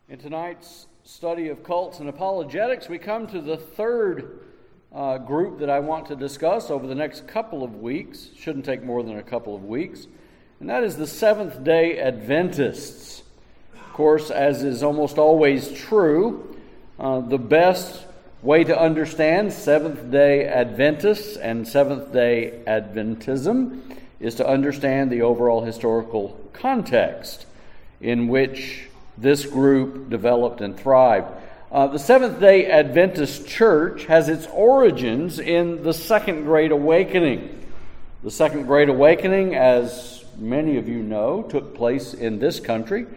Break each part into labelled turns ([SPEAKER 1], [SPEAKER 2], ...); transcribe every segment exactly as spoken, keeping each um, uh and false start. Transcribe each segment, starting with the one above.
[SPEAKER 1] In tonight's study of cults and apologetics, we come to the third uh, group that I want to discuss over the next couple of weeks. Shouldn't take more than a couple of weeks. And that is the Seventh-day Adventists. Of course, as is almost always true, uh, the best way to understand Seventh-day Adventists and Seventh-day Adventism is to understand the overall historical context in which this group developed and thrived. Uh, the Seventh-day Adventist Church has its origins in the Second Great Awakening. The Second Great Awakening, as many of you know, took place in this country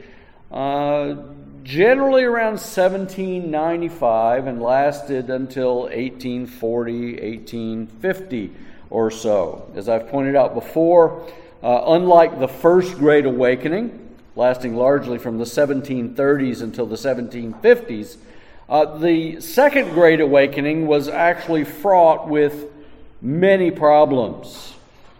[SPEAKER 1] uh, generally around seventeen ninety-five and lasted until eighteen forty, eighteen fifty or so. As I've pointed out before, uh, unlike the First Great Awakening, lasting largely from the seventeen thirties until the seventeen fifties, uh, the Second Great Awakening was actually fraught with many problems,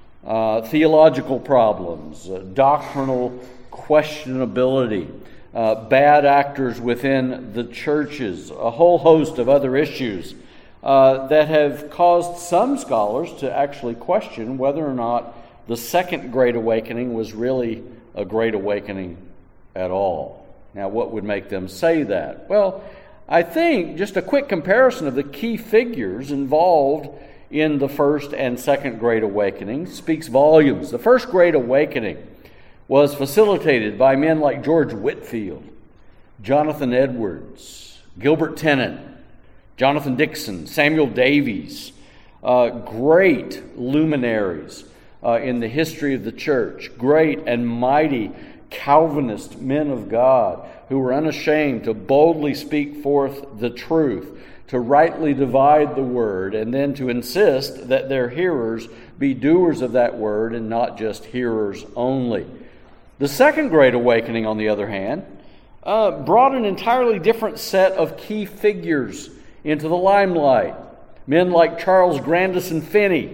[SPEAKER 1] uh, theological problems, uh, doctrinal questionability, uh, bad actors within the churches, a whole host of other issues uh, that have caused some scholars to actually question whether or not the Second Great Awakening was really a great awakening at all. Now, what would make them say that? Well, I think just a quick comparison of the key figures involved in the First and Second Great Awakening speaks volumes. The First Great Awakening was facilitated by men like George Whitefield, Jonathan Edwards, Gilbert Tennent, Jonathan Dixon, Samuel Davies, uh, great luminaries Uh, in the history of the church, great and mighty Calvinist men of God who were unashamed to boldly speak forth the truth, to rightly divide the word, and then to insist that their hearers be doers of that word and not just hearers only. The Second Great Awakening, on the other hand, uh, brought an entirely different set of key figures into the limelight. Men like Charles Grandison Finney,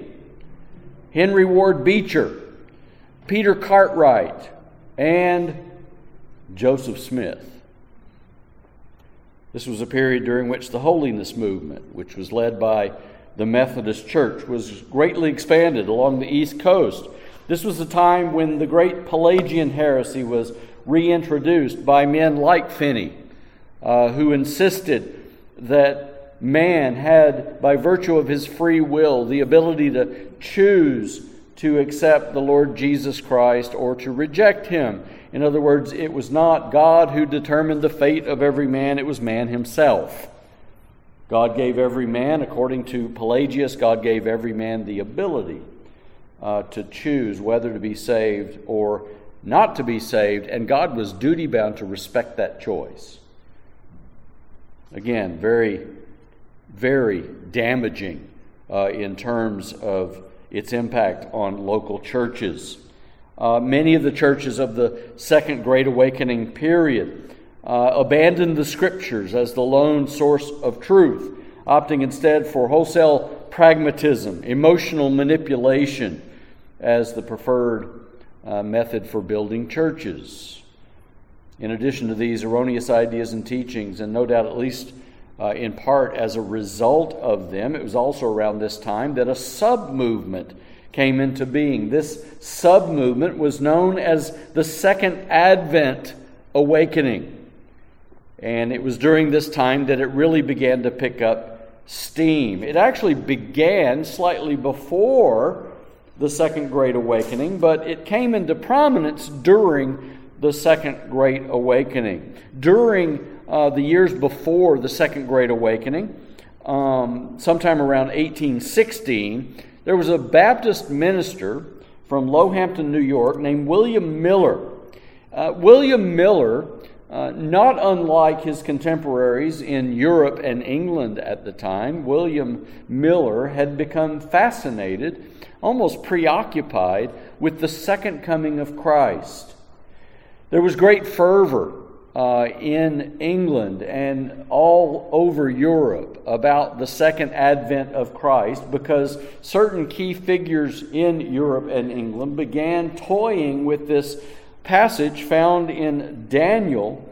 [SPEAKER 1] Henry Ward Beecher, Peter Cartwright, and Joseph Smith. This was a period during which the holiness movement, which was led by the Methodist Church, was greatly expanded along the East Coast. This was a time when the great Pelagian heresy was reintroduced by men like Finney, uh, who insisted that man had, by virtue of his free will, the ability to choose to accept the Lord Jesus Christ or to reject him. In other words, it was not God who determined the fate of every man, it was man himself. God gave every man, according to Pelagius, God gave every man the ability uh, to choose whether to be saved or not to be saved, and God was duty-bound to respect that choice. Again, very very damaging uh, in terms of its impact on local churches. Uh, many of the churches of the Second Great Awakening period uh, abandoned the Scriptures as the lone source of truth, opting instead for wholesale pragmatism, emotional manipulation as the preferred uh, method for building churches. In addition to these erroneous ideas and teachings, and no doubt at least Uh, in part as a result of them, it was also around this time that a sub-movement came into being. This sub-movement was known as the Second Advent Awakening. And it was during this time that it really began to pick up steam. It actually began slightly before the Second Great Awakening, but it came into prominence during the Second Great Awakening. During Uh, the years before the Second Great Awakening, um, sometime around eighteen sixteen, there was a Baptist minister from Lowhampton, New York, named William Miller. Uh, William Miller, uh, not unlike his contemporaries in Europe and England at the time, William Miller had become fascinated, almost preoccupied, with the second coming of Christ. There was great fervor Uh, in England and all over Europe about the second advent of Christ, because certain key figures in Europe and England began toying with this passage found in Daniel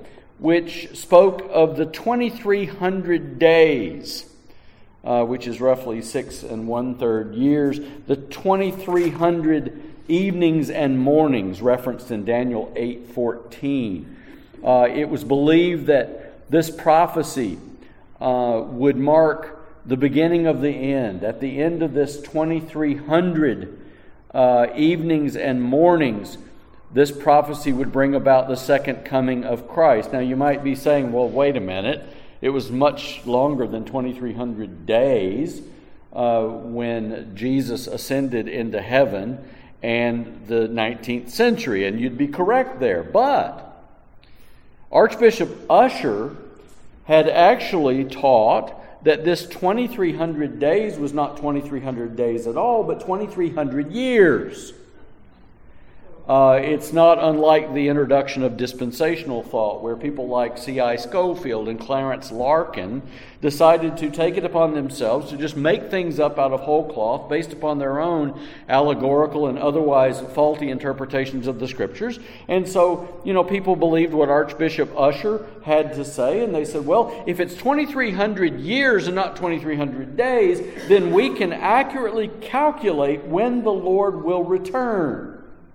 [SPEAKER 1] which spoke of the twenty-three hundred days, uh, which is roughly six and one-third years, the twenty-three hundred evenings and mornings referenced in Daniel eight fourteen. Uh, it was believed that this prophecy uh, would mark the beginning of the end. At the end of this twenty-three hundred uh, evenings and mornings, this prophecy would bring about the second coming of Christ. Now you might be saying, well, wait a minute. It was much longer than twenty-three hundred days uh, when Jesus ascended into heaven and the nineteenth century. And you'd be correct there. But Archbishop Ussher had actually taught that this twenty-three hundred days was not twenty-three hundred days at all, but twenty-three hundred years. Uh, it's not unlike the introduction of dispensational thought, where people like C I Scofield and Clarence Larkin decided to take it upon themselves to just make things up out of whole cloth based upon their own allegorical and otherwise faulty interpretations of the Scriptures. And so, you know, people believed what Archbishop Ussher had to say, and they said, well, if it's twenty-three hundred years and not twenty-three hundred days, then we can accurately calculate when the Lord will return.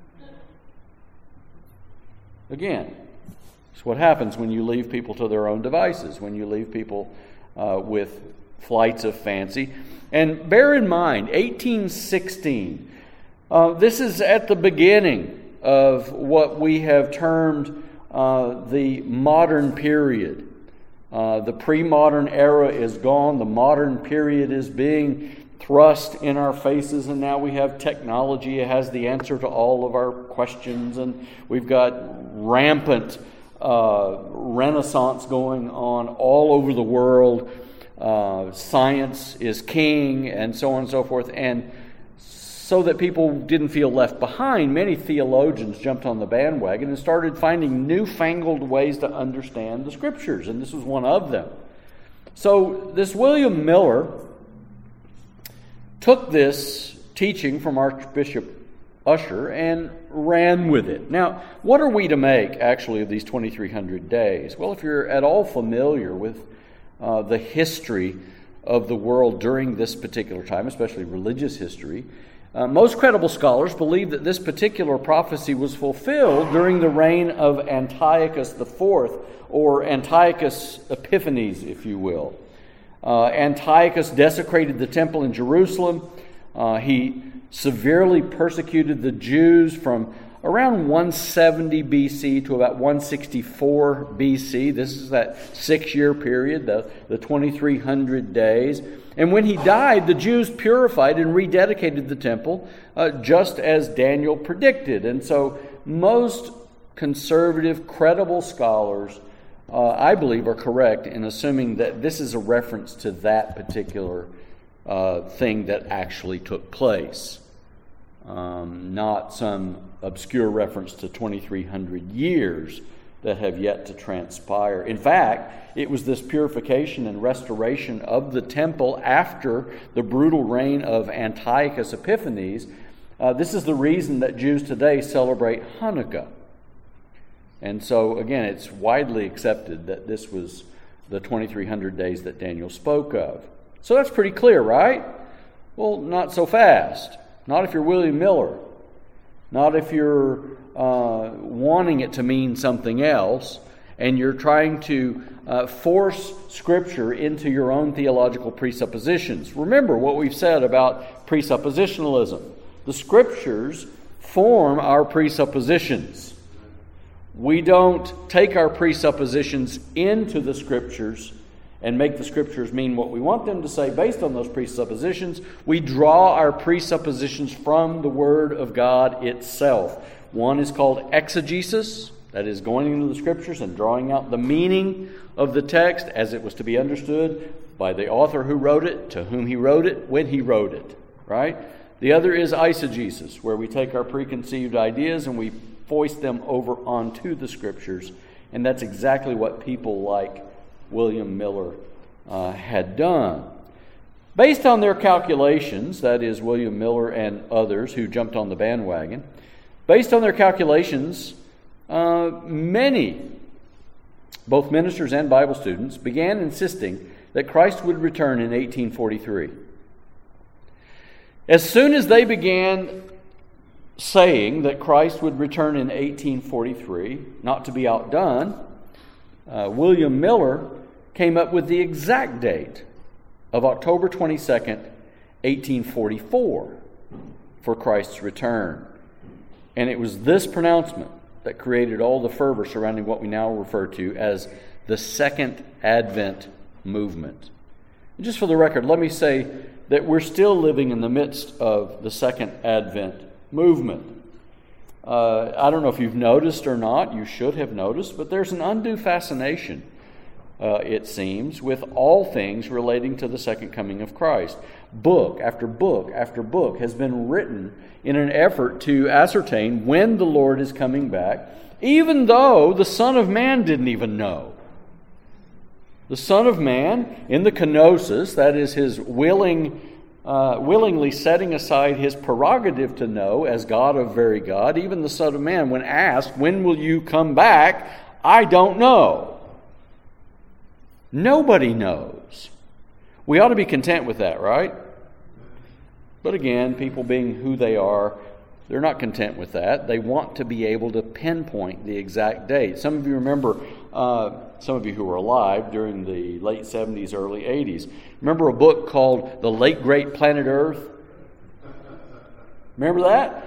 [SPEAKER 1] Again, it's what happens when you leave people to their own devices, when you leave people uh, with flights of fancy. And bear in mind, eighteen sixteen, uh, this is at the beginning of what we have termed uh, the modern period. Uh, the pre-modern era is gone. The modern period is being thrust in our faces, and now we have technology. It has the answer to all of our questions, and we've got rampant uh, renaissance going on all over the world. Uh, science is king, and so on and so forth. And so that people didn't feel left behind, many theologians jumped on the bandwagon and started finding newfangled ways to understand the Scriptures, and this was one of them. So this William Miller took this teaching from Archbishop Ussher and ran with it. Now, what are we to make, actually, of these twenty-three hundred days? Well, if you're at all familiar with uh, the history of the world during this particular time, especially religious history, uh, most credible scholars believe that this particular prophecy was fulfilled during the reign of Antiochus the Fourth, or Antiochus Epiphanes, if you will. Uh, Antiochus desecrated the temple in Jerusalem. Uh, he severely persecuted the Jews from around one seventy B C to about one sixty-four B C. This is that six-year period, the, the twenty-three hundred days. And when he died, the Jews purified and rededicated the temple, uh, just as Daniel predicted. And so most conservative, credible scholars Uh, I believe are correct in assuming that this is a reference to that particular uh, thing that actually took place, um, not some obscure reference to twenty-three hundred years that have yet to transpire. In fact, it was this purification and restoration of the temple after the brutal reign of Antiochus Epiphanes. Uh, this is the reason that Jews today celebrate Hanukkah. And so, again, it's widely accepted that this was the twenty-three hundred days that Daniel spoke of. So that's pretty clear, right? Well, not so fast. Not if you're William Miller. Not if you're uh, wanting it to mean something else, and you're trying to uh, force Scripture into your own theological presuppositions. Remember what we've said about presuppositionalism. The Scriptures form our presuppositions. We don't take our presuppositions into the Scriptures and make the Scriptures mean what we want them to say based on those presuppositions. We draw our presuppositions from the Word of God itself. One is called exegesis, that is going into the Scriptures and drawing out the meaning of the text as it was to be understood by the author who wrote it, to whom he wrote it, when he wrote it, right? The other is eisegesis, where we take our preconceived ideas and we foist them over onto the Scriptures. And that's exactly what people like William Miller uh, had done. Based on their calculations, that is William Miller and others who jumped on the bandwagon, based on their calculations, uh, many both ministers and Bible students, began insisting that Christ would return in eighteen forty-three. As soon as they began saying that Christ would return in eighteen forty-three, not to be outdone, uh, William Miller came up with the exact date of October twenty-second, eighteen forty-four for Christ's return. And it was this pronouncement that created all the fervor surrounding what we now refer to as the Second Advent movement. And just for the record, let me say that we're still living in the midst of the Second Advent movement. Uh, I don't know if you've noticed or not, you should have noticed, but there's an undue fascination, uh, it seems, with all things relating to the second coming of Christ. Book after book after book has been written in an effort to ascertain when the Lord is coming back, even though the Son of Man didn't even know. The Son of Man, in the kenosis, that is his willing, uh, willingly setting aside his prerogative to know as God of very God, even the Son of Man, when asked, "When will you come back?" "I don't know." Nobody knows. We ought to be content with that, right? But again, people being who they are, they're not content with that. They want to be able to pinpoint the exact date. Some of you remember, uh, some of you who were alive during the late seventies, early eighties, remember a book called The Late Great Planet Earth? Remember that?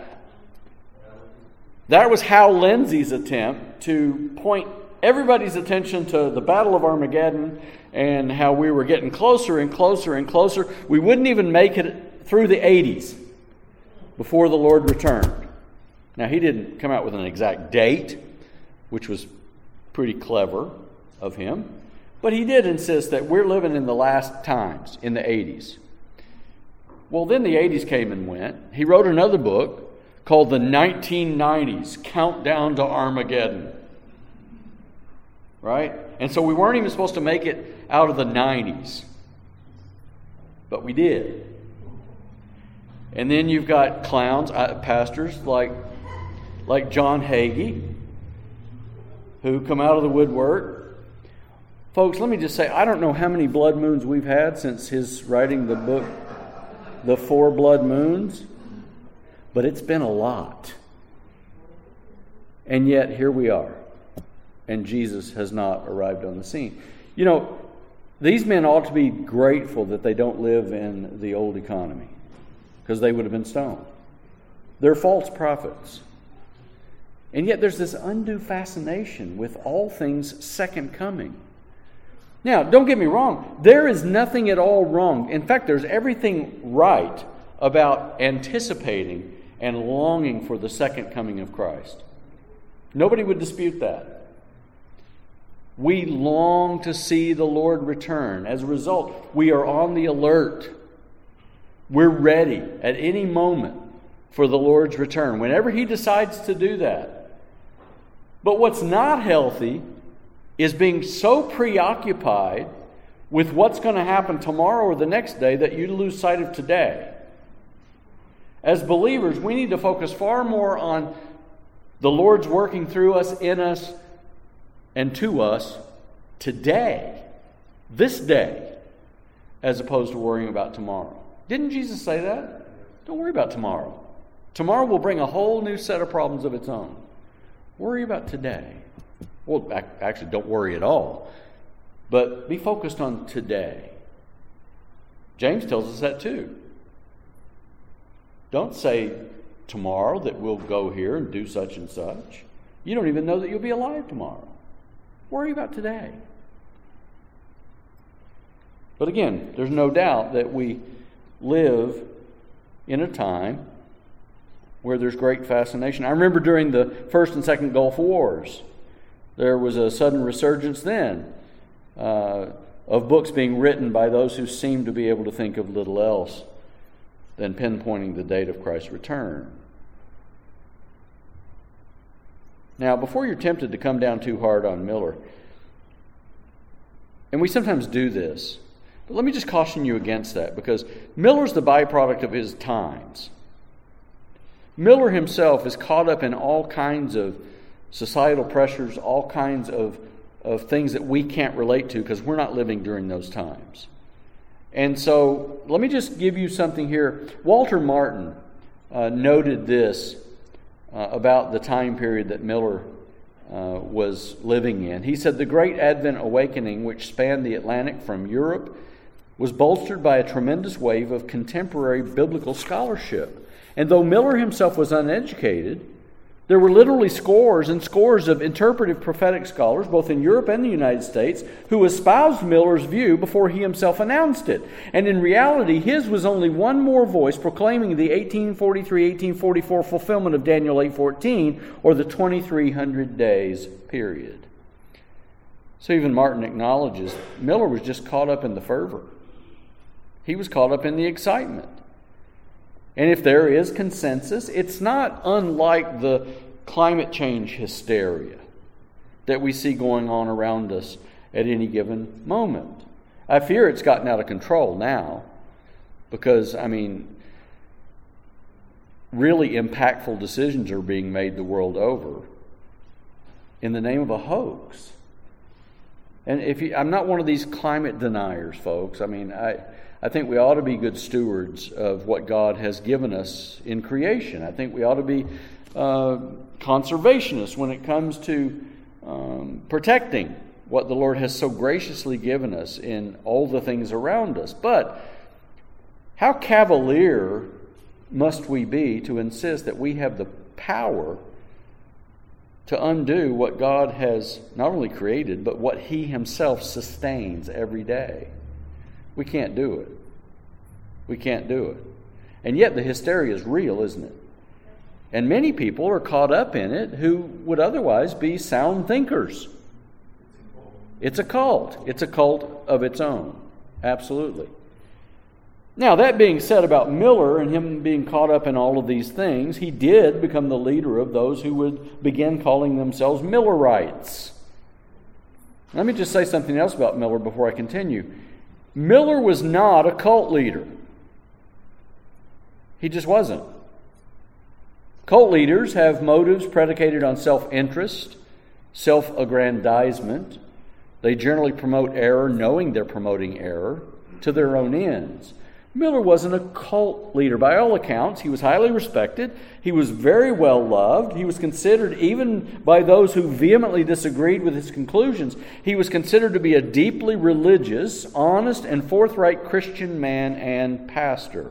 [SPEAKER 1] That was Hal Lindsey's attempt to point everybody's attention to the Battle of Armageddon and how we were getting closer and closer and closer. We wouldn't even make it through the eighties before the Lord returned. Now, he didn't come out with an exact date, which was pretty clever of him, but he did insist that we're living in the last times, in the eighties. Well, then the eighties came and went. He wrote another book called The nineteen nineties, Countdown to Armageddon. Right? And so we weren't even supposed to make it out of the nineties. But we did. And then you've got clowns, uh, pastors like, like John Hagee, who come out of the woodwork. Folks, let me just say, I don't know how many blood moons we've had since his writing the book, The Four Blood Moons, but it's been a lot. And yet, here we are. And Jesus has not arrived on the scene. You know, these men ought to be grateful that they don't live in the old economy, because they would have been stoned. They're false prophets. And yet there's this undue fascination with all things second coming. Now, don't get me wrong. There is nothing at all wrong. In fact, there's everything right about anticipating and longing for the second coming of Christ. Nobody would dispute that. We long to see the Lord return. As a result, we are on the alert. We're ready at any moment for the Lord's return, whenever He decides to do that. But what's not healthy is being so preoccupied with what's going to happen tomorrow or the next day that you lose sight of today. As believers, we need to focus far more on the Lord's working through us, in us, and to us today, this day, as opposed to worrying about tomorrow. Didn't Jesus say that? Don't worry about tomorrow. Tomorrow will bring a whole new set of problems of its own. Worry about today. Well, actually, don't worry at all. But be focused on today. James tells us that too. Don't say tomorrow that we'll go here and do such and such. You don't even know that you'll be alive tomorrow. Worry about today. But again, there's no doubt that we live in a time where there's great fascination. I remember during the First and Second Gulf Wars, there was a sudden resurgence then uh, of books being written by those who seemed to be able to think of little else than pinpointing the date of Christ's return. Now, before you're tempted to come down too hard on Miller, and we sometimes do this, but let me just caution you against that, because Miller's the byproduct of his times. Miller himself is caught up in all kinds of societal pressures, all kinds of of things that we can't relate to because we're not living during those times. And so let me just give you something here. Walter Martin uh, noted this uh, about the time period that Miller uh, was living in. He said, the Great Advent Awakening, which spanned the Atlantic from Europe, was bolstered by a tremendous wave of contemporary biblical scholarship. And though Miller himself was uneducated, there were literally scores and scores of interpretive prophetic scholars, both in Europe and the United States, who espoused Miller's view before he himself announced it. And in reality, his was only one more voice proclaiming the eighteen forty-three eighteen forty-four fulfillment of Daniel eight fourteen, or the twenty-three hundred days period. So even Martin acknowledges Miller was just caught up in the fervor. He was caught up in the excitement. And if there is consensus, it's not unlike the climate change hysteria that we see going on around us at any given moment. I fear it's gotten out of control now because, I mean, really impactful decisions are being made the world over in the name of a hoax. And if you, I'm not one of these climate deniers, folks. I mean, I... I think we ought to be good stewards of what God has given us in creation. I think we ought to be uh, conservationists when it comes to um, protecting what the Lord has so graciously given us in all the things around us. But how cavalier must we be to insist that we have the power to undo what God has not only created, but what He Himself sustains every day? We can't do it. We can't do it. And yet the hysteria is real, isn't it? And many people are caught up in it who would otherwise be sound thinkers. It's a cult. It's a cult of its own. Absolutely. Now, that being said about Miller and him being caught up in all of these things, he did become the leader of those who would begin calling themselves Millerites. Let me just say something else about Miller before I continue. Miller was not a cult leader. He just wasn't. Cult leaders have motives predicated on self-interest, self-aggrandizement. They generally promote error, knowing they're promoting error, to their own ends. Miller wasn't a cult leader. By all accounts, he was highly respected. He was very well loved. He was considered, even by those who vehemently disagreed with his conclusions, he was considered to be a deeply religious, honest, and forthright Christian man and pastor.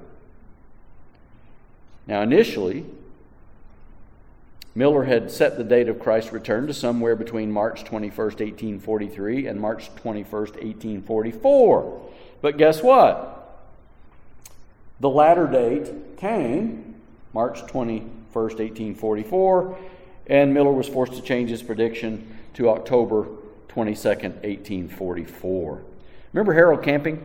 [SPEAKER 1] Now, initially, Miller had set the date of Christ's return to somewhere between March twenty-first, eighteen forty-three and March twenty-first, eighteen forty-four. But guess what? The latter date came, March twenty-first, eighteen forty-four, and Miller was forced to change his prediction to October twenty-second, eighteen forty-four. Remember Harold Camping?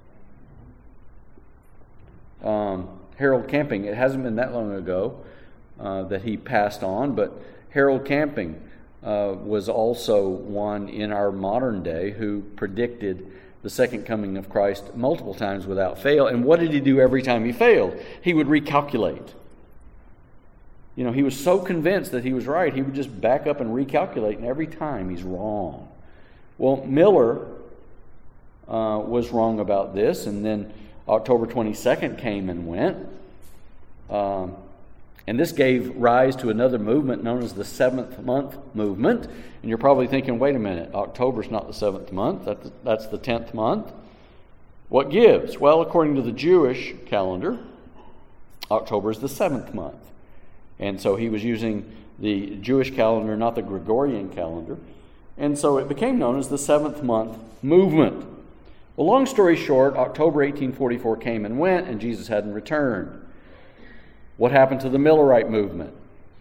[SPEAKER 1] Um, Harold Camping, it hasn't been that long ago uh, that he passed on, but Harold Camping uh, was also one in our modern day who predicted the second coming of Christ multiple times without fail. And what did he do every time he failed? He would recalculate. You know, he was so convinced that he was right, he would just back up and recalculate, and every time he's wrong. Well, Miller uh, was wrong about this, and then October twenty-second came and went. Um, and this gave rise to another movement known as the seventh month movement. And you're probably thinking, wait a minute, October's not the seventh month, that's, that's the tenth month. What gives? Well, according to the Jewish calendar, October is the seventh month. And so he was using the Jewish calendar, not the Gregorian calendar. And so it became known as the seventh month movement. Well, long story short, October eighteen forty-four came and went, and Jesus hadn't returned. What happened to the Millerite movement?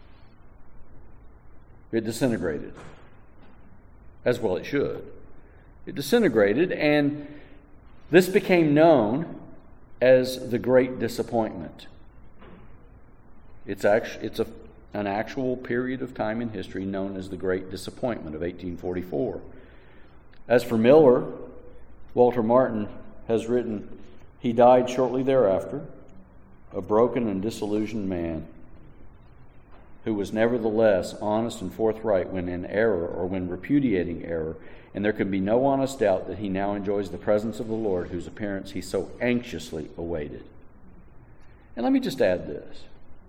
[SPEAKER 1] It disintegrated. As well it should. It disintegrated, and this became known as the Great Disappointment. It's actually it's a, an actual period of time in history known as the Great Disappointment of eighteen forty-four. As for Miller, Walter Martin has written, he died shortly thereafter, a broken and disillusioned man. who was nevertheless honest and forthright when in error or when repudiating error, and there can be no honest doubt that he now enjoys the presence of the Lord, whose appearance he so anxiously awaited. And let me just add this.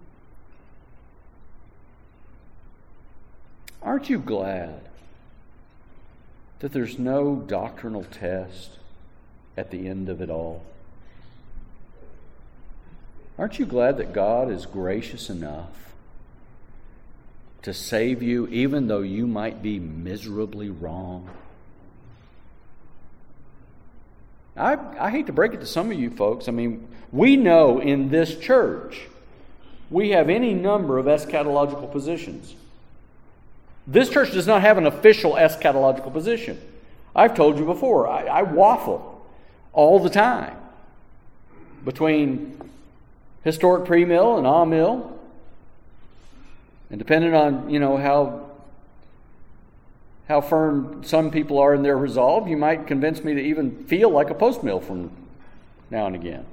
[SPEAKER 1] Aren't you glad that there's no doctrinal test at the end of it all? Aren't you glad that God is gracious enough to save you even though you might be miserably wrong? I, I hate to break it to some of you folks. I mean, we know in this church we have any number of eschatological positions. This church does not have an official eschatological position. I've told you before, I, I waffle all the time between historic pre-mill and ah-mill. And depending on, you know, how how firm some people are in their resolve, you might convince me to even feel like a post-mill from now and again.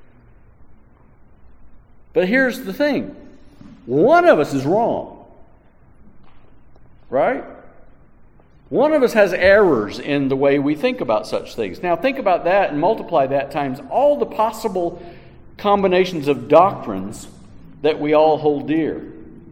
[SPEAKER 1] But here's the thing. One of us is wrong. Right? One of us has errors in the way we think about such things. Now think about that and multiply that times all the possible combinations of doctrines that we all hold dear.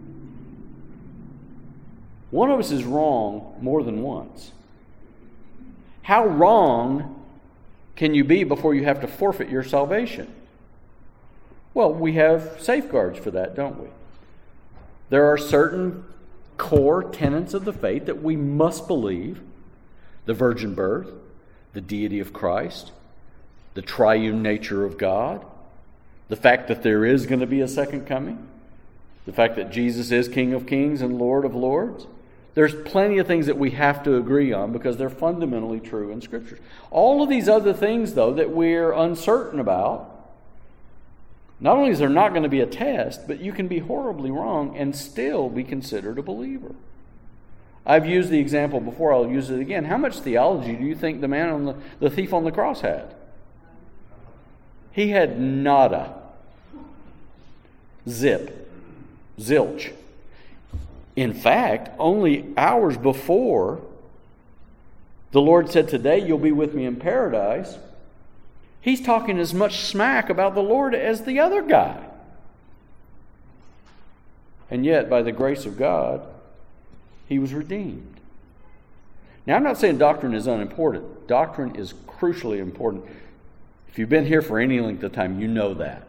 [SPEAKER 1] One of us is wrong more than once. How wrong can you be before you have to forfeit your salvation? Well, we have safeguards for that, don't we? There are certain core tenets of the faith that we must believe: the virgin birth, the deity of Christ, the triune nature of God, the fact that there is going to be a second coming, the fact that Jesus is King of Kings and Lord of Lords. There's plenty of things that we have to agree on because they're fundamentally true in Scripture. All of these other things, though, that we're uncertain about, not only is there not going to be a test, but you can be horribly wrong and still be considered a believer. I've used the example before, I'll use it again. How much theology do you think the man on the, the thief on the cross had? He had nada. Zip. Zilch. In fact, only hours before the Lord said, "Today you'll be with me in paradise," he's talking as much smack about the Lord as the other guy. And yet, by the grace of God, he was redeemed. Now, I'm not saying doctrine is unimportant. Doctrine is crucially important. If you've been here for any length of time, you know that.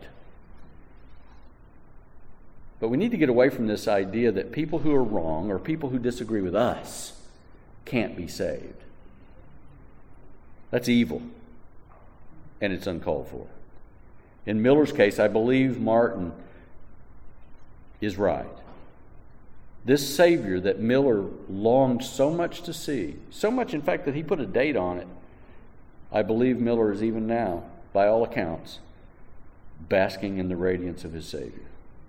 [SPEAKER 1] But we need to get away from this idea that people who are wrong or people who disagree with us can't be saved. That's evil. And it's uncalled for. In Miller's case, I believe Martin is right. This Savior that Miller longed so much to see, so much in fact that he put a date on it, I believe Miller is even now, by all accounts, basking in the radiance of his Savior.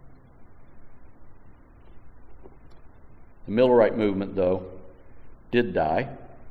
[SPEAKER 1] The Millerite movement, though, did die.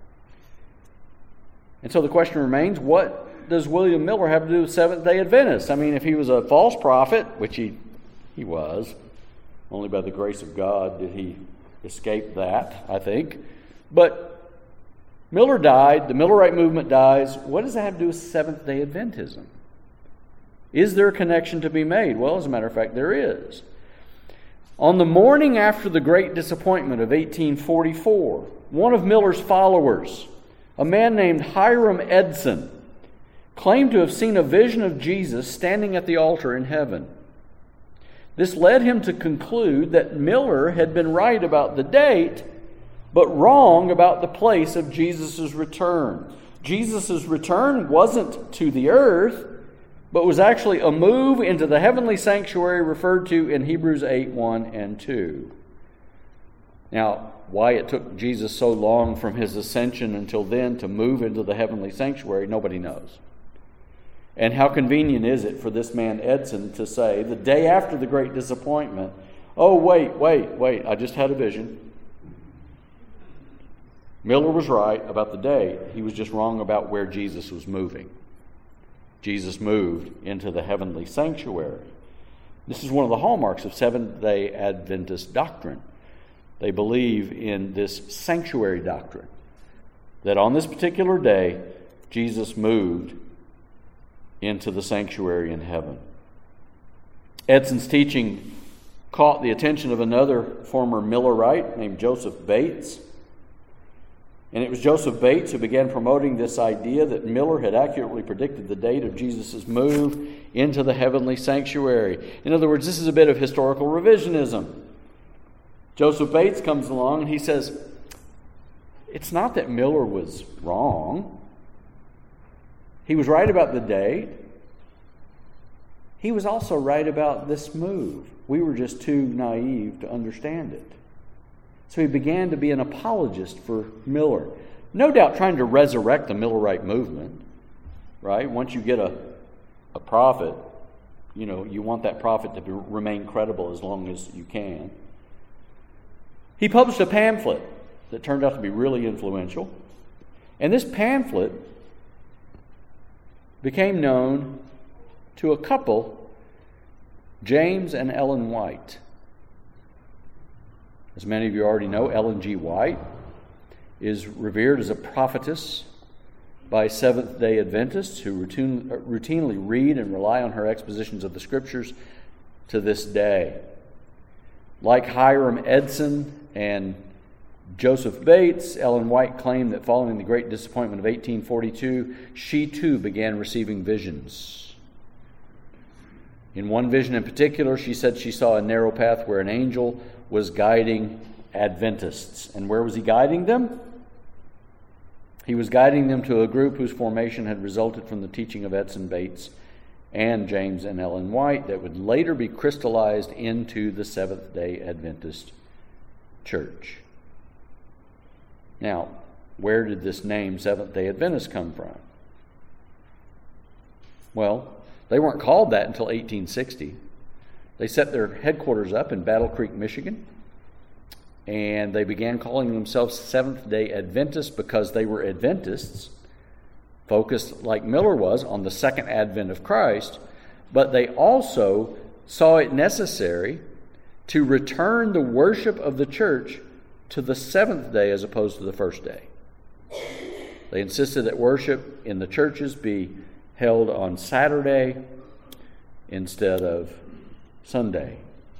[SPEAKER 1] And so the question remains, what does William Miller have to do with Seventh-day Adventists? I mean, if he was a false prophet, which he, he was, only by the grace of God did he escape that, I think. But Miller died, the Millerite movement dies. What does that have to do with Seventh-day Adventism? Is there a connection to be made? Well, as a matter of fact, there is. On the morning after the Great Disappointment of eighteen forty-four, one of Miller's followers, a man named Hiram Edson, claimed to have seen a vision of Jesus standing at the altar in heaven. This led him to conclude that Miller had been right about the date, but wrong about the place of Jesus' return. Jesus' return wasn't to the earth, but was actually a move into the heavenly sanctuary referred to in Hebrews eight, one and two. Now, why it took Jesus so long from his ascension until then to move into the heavenly sanctuary, nobody knows. And how convenient is it for this man Edson to say, the day after the Great Disappointment, oh, wait, wait, wait, I just had a vision. Miller was right about the date. He was just wrong about where Jesus was moving. Jesus moved into the heavenly sanctuary. This is one of the hallmarks of Seventh-day Adventist doctrine. They believe in this sanctuary doctrine, that on this particular day, Jesus moved into the sanctuary in heaven. Edson's teaching caught the attention of another former Millerite named Joseph Bates. And it was Joseph Bates who began promoting this idea that Miller had accurately predicted the date of Jesus' move into the heavenly sanctuary. In other words, this is a bit of historical revisionism. Joseph Bates comes along and he says, it's not that Miller was wrong. He was right about the date. He was also right about this move. We were just too naive to understand it. So he began to be an apologist for Miller. No doubt trying to resurrect the Millerite movement, right? Once you get a, a prophet, you know, you want that prophet to be, remain credible as long as you can. He published a pamphlet that turned out to be really influential. And this pamphlet became known to a couple, James and Ellen White. As many of you already know, Ellen G. White is revered as a prophetess by Seventh-day Adventists who routine, routinely read and rely on her expositions of the Scriptures to this day. Like Hiram Edson and Joseph Bates, Ellen White claimed that following the great disappointment of eighteen forty-two, she too began receiving visions. In one vision in particular, she said she saw a narrow path where an angel was guiding Adventists. And where was he guiding them? He was guiding them to a group whose formation had resulted from the teaching of Edson Bates and James and Ellen White that would later be crystallized into the Seventh-day Adventist Church. Now, where did this name Seventh-day Adventist come from? Well, they weren't called that until eighteen sixty. They set their headquarters up in Battle Creek, Michigan, and they began calling themselves Seventh-day Adventists because they were Adventists, focused, like Miller was, on the second advent of Christ, but they also saw it necessary to return the worship of the church to the seventh day as opposed to the first day. They insisted that worship in the churches be held on Saturday instead of Sunday.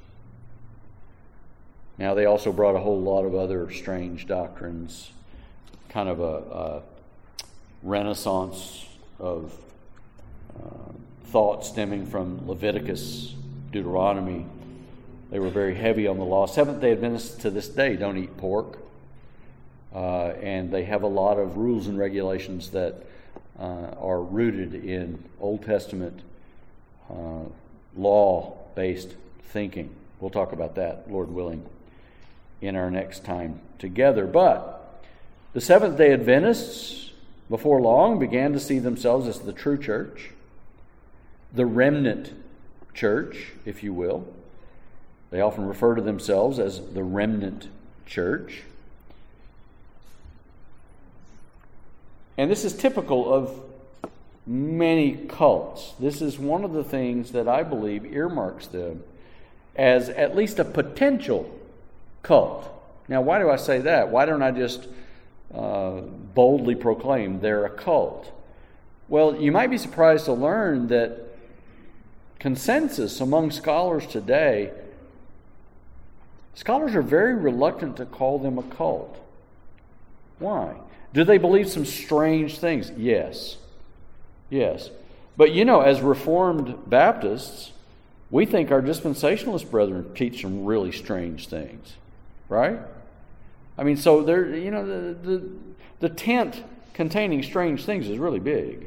[SPEAKER 1] Now, they also brought a whole lot of other strange doctrines, kind of a, a renaissance of uh, thought stemming from Leviticus, Deuteronomy. They were very heavy on the law. Seventh-day Adventists to this day don't eat pork, uh, and they have a lot of rules and regulations that uh, are rooted in Old Testament uh, law-based thinking. We'll talk about that, Lord willing, in our next time together. But the Seventh-day Adventists, before long, began to see themselves as the true church, the remnant church, if you will. They often refer to themselves as the remnant church. And this is typical of many cults. This is one of the things that I believe earmarks them as at least a potential cult. Now, why do I say that? Why don't I just uh, boldly proclaim they're a cult? Well, you might be surprised to learn that consensus among scholars today, scholars are very reluctant to call them a cult. Why? Do they believe some strange things? Yes. Yes. But you know, as Reformed Baptists, we think our dispensationalist brethren teach some really strange things. Right? I mean, so there, you know, the, the, the tent containing strange things is really big.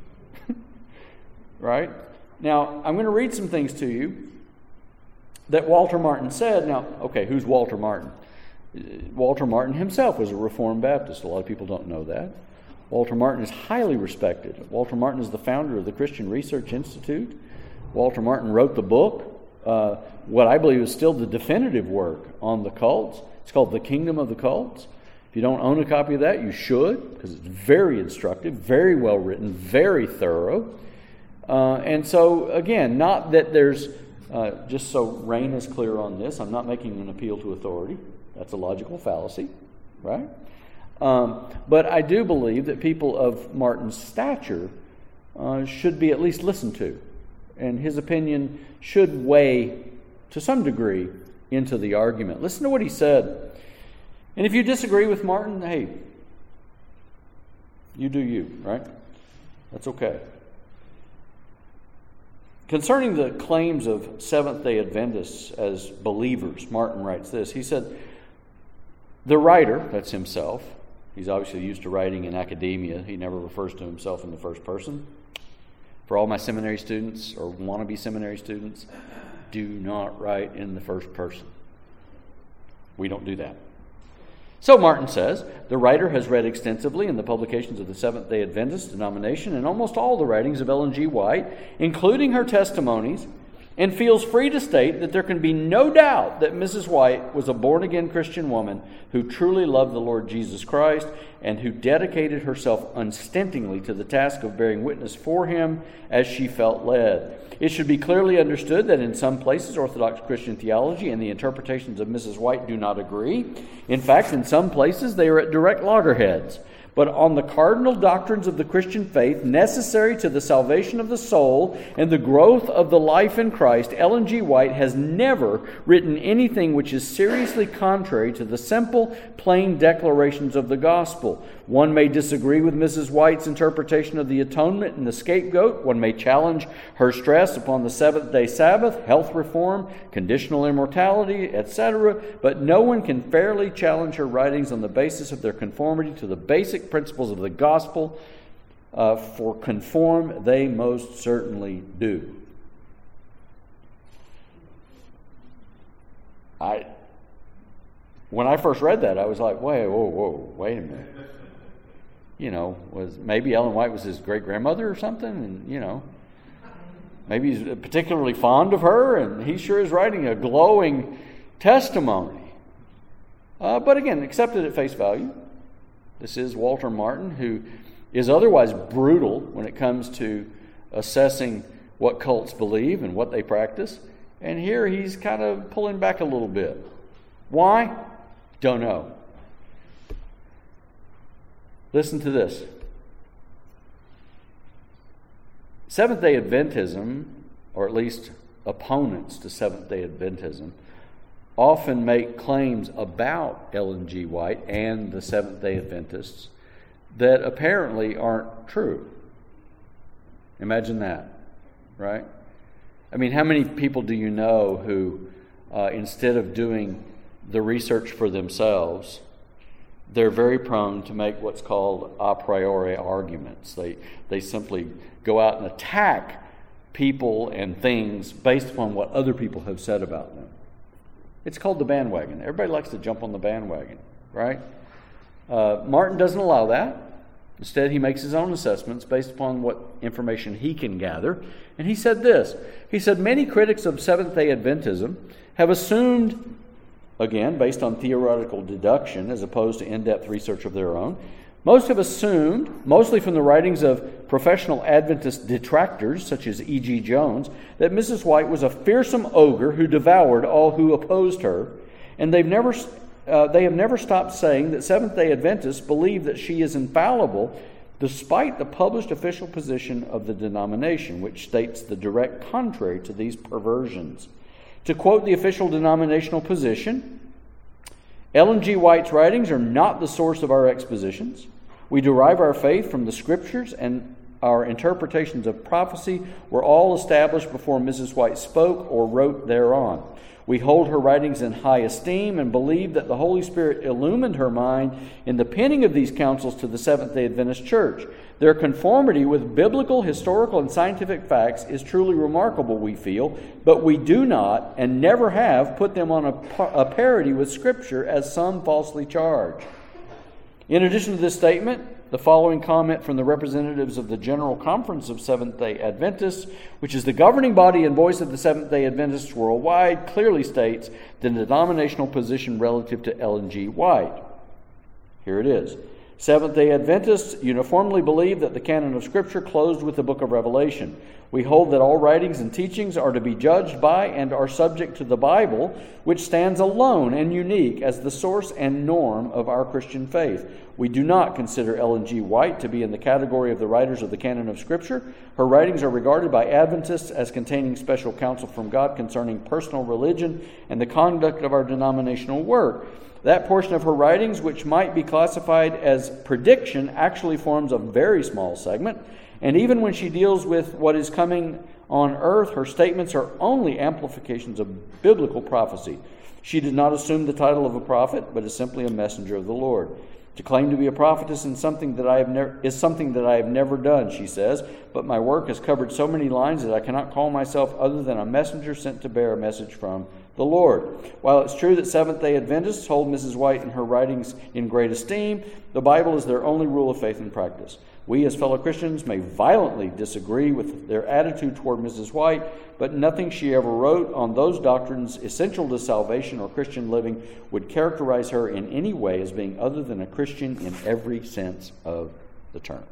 [SPEAKER 1] Right? Now, I'm going to read some things to you that Walter Martin said. Now, okay, who's Walter Martin? Walter Martin himself was a Reformed Baptist. A lot of people don't know that. Walter Martin is highly respected. Walter Martin is the founder of the Christian Research Institute. Walter Martin wrote the book, uh, what I believe is still the definitive work on the cults. It's called The Kingdom of the Cults. If you don't own a copy of that, you should, because it's very instructive, very well written, very thorough. Uh, and so, again, not that there's uh, just so Rain is clear on this, I'm not making an appeal to authority. That's a logical fallacy, right? Um, but I do believe that people of Martin's stature uh, should be at least listened to, and his opinion should weigh to some degree into the argument. Listen to what he said. And if you disagree with Martin, hey, you do you, right? That's okay. Concerning the claims of Seventh-day Adventists as believers, Martin writes this. He said, the writer, that's himself, he's obviously used to writing in academia. He never refers to himself in the first person. For all my seminary students or wannabe seminary students, do not write in the first person. We don't do that. So Martin says, the writer has read extensively in the publications of the Seventh-day Adventist denomination and almost all the writings of Ellen G. White, including her testimonies, and feels free to state that there can be no doubt that Missus White was a born-again Christian woman who truly loved the Lord Jesus Christ and who dedicated herself unstintingly to the task of bearing witness for him as she felt led. It should be clearly understood that in some places Orthodox Christian theology and the interpretations of Missus White do not agree. In fact, in some places they are at direct loggerheads. But on the cardinal doctrines of the Christian faith necessary to the salvation of the soul and the growth of the life in Christ, Ellen G. White has never written anything which is seriously contrary to the simple, plain declarations of the gospel. One may disagree with Missus White's interpretation of the atonement and the scapegoat. One may challenge her stress upon the seventh-day Sabbath, health reform, conditional immortality, et cetera. But no one can fairly challenge her writings on the basis of their conformity to the basic principles of the gospel, uh, for conform they most certainly do. I, when I first read that, I was like, wait, whoa, whoa, wait a minute. You know, was maybe Ellen White was his great grandmother or something, and you know, maybe he's particularly fond of her, and he sure is writing a glowing testimony. Uh, but again, accepted at face value. This is Walter Martin, who is otherwise brutal when it comes to assessing what cults believe and what they practice. And here he's kind of pulling back a little bit. Why? Don't know. Listen to this. Seventh-day Adventism, or at least opponents to Seventh-day Adventism, often make claims about Ellen G. White and the Seventh-day Adventists that apparently aren't true. Imagine that, right? I mean, how many people do you know who, uh, instead of doing the research for themselves, they're very prone to make what's called a priori arguments. They, they simply go out and attack people and things based upon what other people have said about them. It's called the bandwagon. Everybody likes to jump on the bandwagon, right? Uh, Martin doesn't allow that. Instead, he makes his own assessments based upon what information he can gather. And he said this. He said, many critics of Seventh-day Adventism have assumed, again, based on theoretical deduction as opposed to in-depth research of their own, most have assumed, mostly from the writings of professional Adventist detractors such as E G Jones, that Missus White was a fearsome ogre who devoured all who opposed her, and they've never, uh, they have never stopped saying that Seventh-day Adventists believe that she is infallible, despite the published official position of the denomination, which states the direct contrary to these perversions. To quote the official denominational position, Ellen G. White's writings are not the source of our expositions. We derive our faith from the Scriptures, and our interpretations of prophecy were all established before Missus White spoke or wrote thereon. We hold her writings in high esteem and believe that the Holy Spirit illumined her mind in the penning of these counsels to the Seventh-day Adventist Church. Their conformity with biblical, historical, and scientific facts is truly remarkable, we feel, but we do not and never have put them on a, a parity with Scripture as some falsely charge. In addition to this statement, the following comment from the representatives of the General Conference of Seventh-day Adventists, which is the governing body and voice of the Seventh-day Adventists worldwide, clearly states the denominational position relative to Ellen G. White. Here it is. Seventh-day Adventists uniformly believe that the canon of Scripture closed with the book of Revelation. We hold that all writings and teachings are to be judged by and are subject to the Bible, which stands alone and unique as the source and norm of our Christian faith. We do not consider Ellen G. White to be in the category of the writers of the canon of Scripture. Her writings are regarded by Adventists as containing special counsel from God concerning personal religion and the conduct of our denominational work. That portion of her writings, which might be classified as prediction, actually forms a very small segment. And even when she deals with what is coming on earth, her statements are only amplifications of biblical prophecy. She did not assume the title of a prophet, but is simply a messenger of the Lord. To claim to be a prophetess in something that I have never is something that I have never done, she says, but my work has covered so many lines that I cannot call myself other than a messenger sent to bear a message from the Lord. While it's true that Seventh-day Adventists hold Missus White and her writings in great esteem, the Bible is their only rule of faith and practice. We as fellow Christians may violently disagree with their attitude toward Missus White, but nothing she ever wrote on those doctrines essential to salvation or Christian living would characterize her in any way as being other than a Christian in every sense of the term.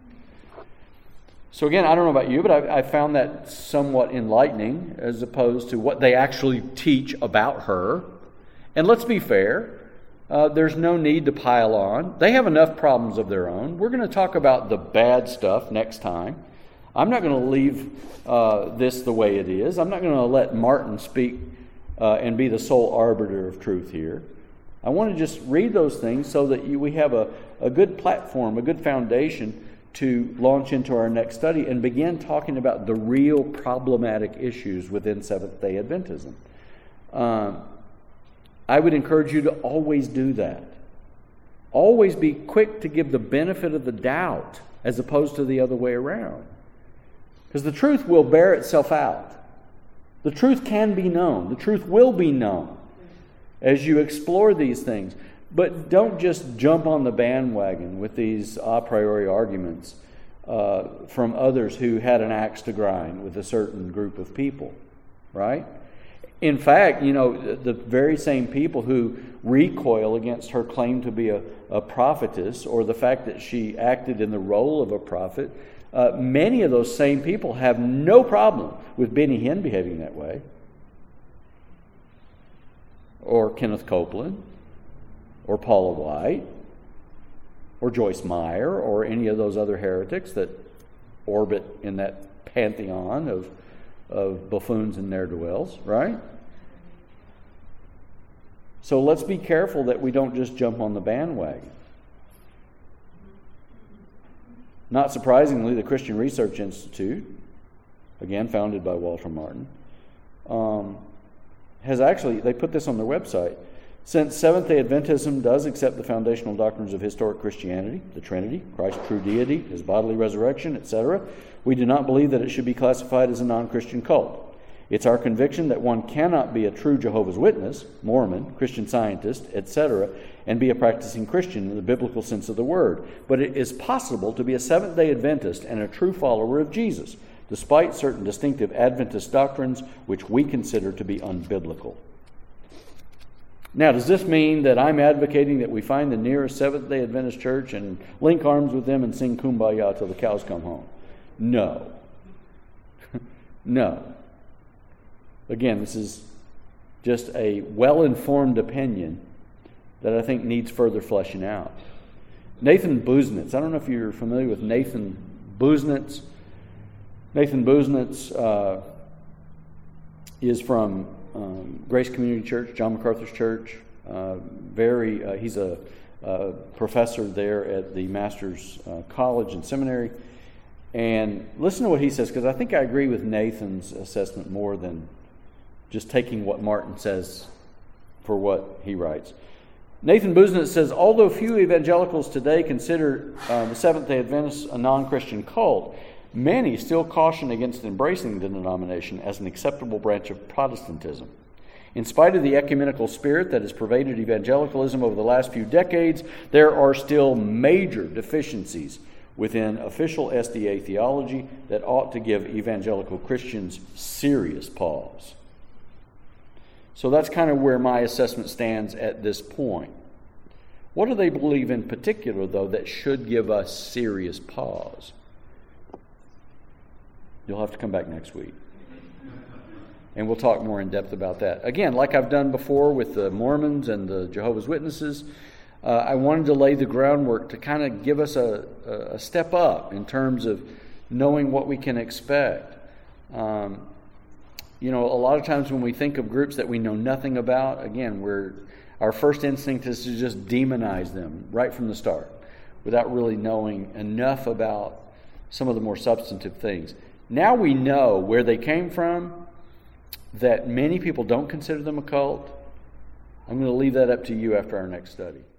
[SPEAKER 1] So again, I don't know about you, but I, I found that somewhat enlightening as opposed to what they actually teach about her. And let's be fair, uh, there's no need to pile on. They have enough problems of their own. We're going to talk about the bad stuff next time. I'm not going to leave uh, this the way it is. I'm not going to let Martin speak uh, and be the sole arbiter of truth here. I want to just read those things so that you, we have a, a good platform, a good foundation to launch into our next study and begin talking about the real problematic issues within Seventh-day Adventism. Um, I would encourage you to always do that. Always be quick to give the benefit of the doubt as opposed to the other way around. Because the truth will bear itself out. The truth can be known. The truth will be known as you explore these things. But don't just jump on the bandwagon with these a priori arguments uh, from others who had an axe to grind with a certain group of people, right? In fact, you know, the very same people who recoil against her claim to be a, a prophetess or the fact that she acted in the role of a prophet, uh, many of those same people have no problem with Benny Hinn behaving that way, or Kenneth Copeland, or Paula White, or Joyce Meyer, or any of those other heretics that orbit in that pantheon of, of buffoons and ne'er-do-wells, right? So let's be careful that we don't just jump on the bandwagon. Not surprisingly, the Christian Research Institute, again founded by Walter Martin, um, has actually, they put this on their website, since Seventh-day Adventism does accept the foundational doctrines of historic Christianity, the Trinity, Christ's true deity, his bodily resurrection, et cetera, we do not believe that it should be classified as a non-Christian cult. It's our conviction that one cannot be a true Jehovah's Witness, Mormon, Christian Scientist, et cetera, and be a practicing Christian in the biblical sense of the word. But it is possible to be a Seventh-day Adventist and a true follower of Jesus, despite certain distinctive Adventist doctrines which we consider to be unbiblical. Now, does this mean that I'm advocating that we find the nearest Seventh-day Adventist church and link arms with them and sing Kumbaya till the cows come home? No. No. Again, this is just a well-informed opinion that I think needs further fleshing out. Nathan Busenitz. I don't know if you're familiar with Nathan Busenitz. Nathan Busenitz uh, is from um, Grace Community Church, John MacArthur's church. Uh, very, uh, he's a, a professor there at the Master's uh, College and Seminary. And listen to what he says, because I think I agree with Nathan's assessment more than just taking what Martin says for what he writes. Nathan Busenitz says, although few evangelicals today consider uh, the Seventh-day Adventists a non-Christian cult, many still caution against embracing the denomination as an acceptable branch of Protestantism. In spite of the ecumenical spirit that has pervaded evangelicalism over the last few decades, there are still major deficiencies within official S D A theology that ought to give evangelical Christians serious pause. So that's kind of where my assessment stands at this point. What do they believe in particular, though, that should give us serious pause? You'll have to come back next week. And we'll talk more in depth about that. Again, like I've done before with the Mormons and the Jehovah's Witnesses, uh, I wanted to lay the groundwork to kind of give us a, a step up in terms of knowing what we can expect. Um, you know, a lot of times when we think of groups that we know nothing about, again, we're our first instinct is to just demonize them right from the start without really knowing enough about some of the more substantive things. Now we know where they came from, that many people don't consider them a cult. I'm going to leave that up to you after our next study.